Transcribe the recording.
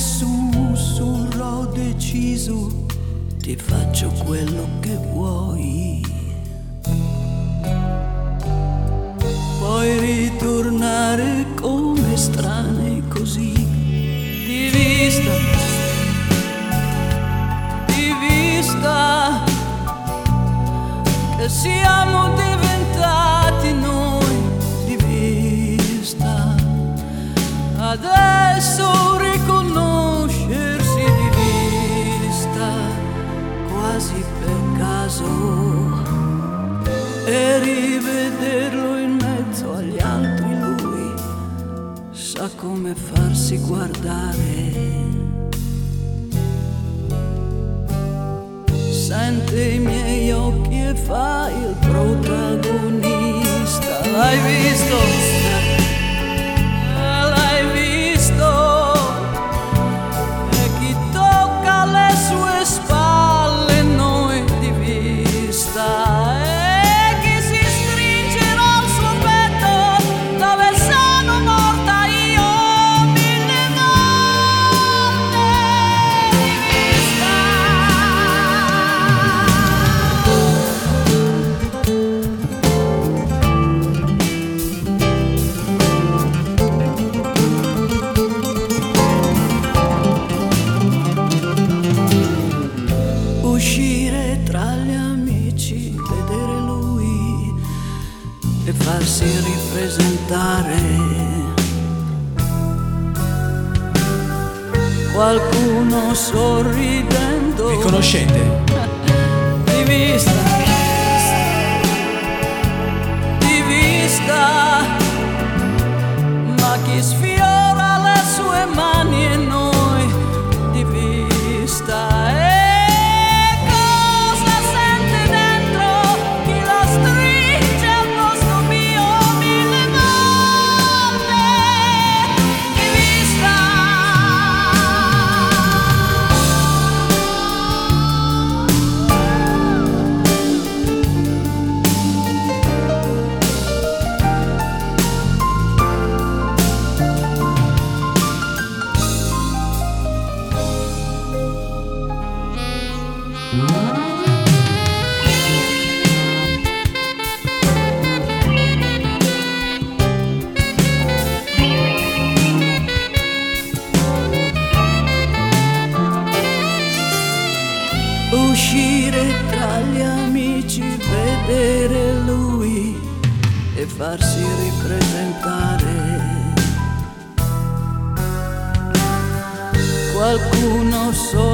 sussurro deciso, ti faccio quello che vuoi. Puoi ritornare come strane così, di vista, che siamo diventati noi, di vista. Adesso riconoscersi di vista, quasi per caso, e rivederlo in mezzo agli altri, lui sa come farsi guardare. Sente i miei occhi e fa il protagonista. L'hai visto? L'hai visto? E chi tocca le sue spalle noi di vista, e chi si stringerà al suo petto dove sono morta io 1000 volte di vista. Uscire tra gli amici, vedere lui e farsi ripresentare. Qualcuno sorridendo. Vi conoscete? Di vista, ma chi sfiora le sue mani e noi di vista. Uscire tra gli amici, vedere lui e farsi ripresentare. Qualcuno